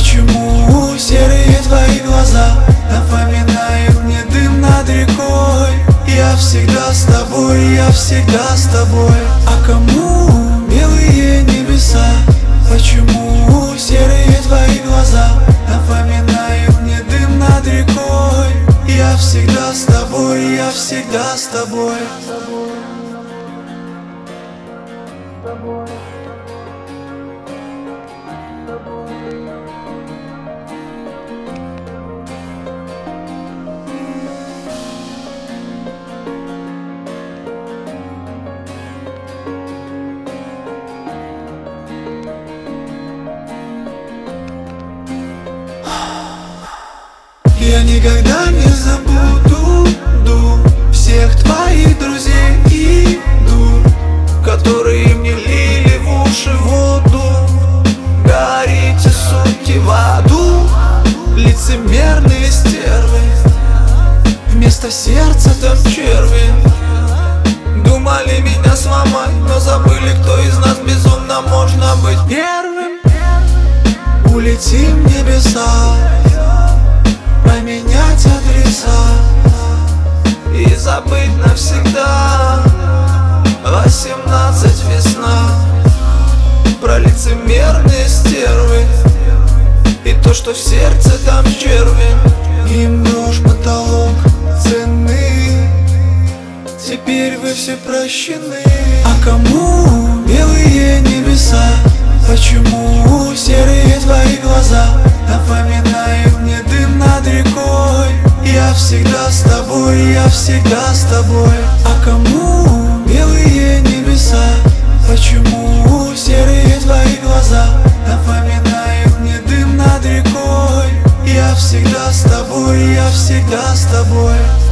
Почему серые твои глаза напоминают мне дым над рекой? Я всегда с тобой, я всегда с тобой. А кому белые небеса? Почему серые твои глаза напоминают мне дым над рекой? Я всегда с тобой, я всегда с тобой. Я никогда не забуду всех твоих друзей и которые мне лили в уши воду. Горите, сути в аду, лицемерные стервы. Вместо сердца там черви. Думали меня сломать, но забыли, кто из нас безумно можно быть первым. Улетим в небеса, поменять адреса и забыть навсегда. 18 весна. Про лицемерные стервы и то, что в сердце там черви. Им нож потолок цены, теперь вы все прощены. А кому белые небеса? Почему серые твои глаза напоминают мне дым над рекой? Я всегда с тобой, я всегда с тобой. А кому белые небеса? Почему серые твои глаза напоминают мне дым над рекой? Я всегда с тобой, я всегда с тобой.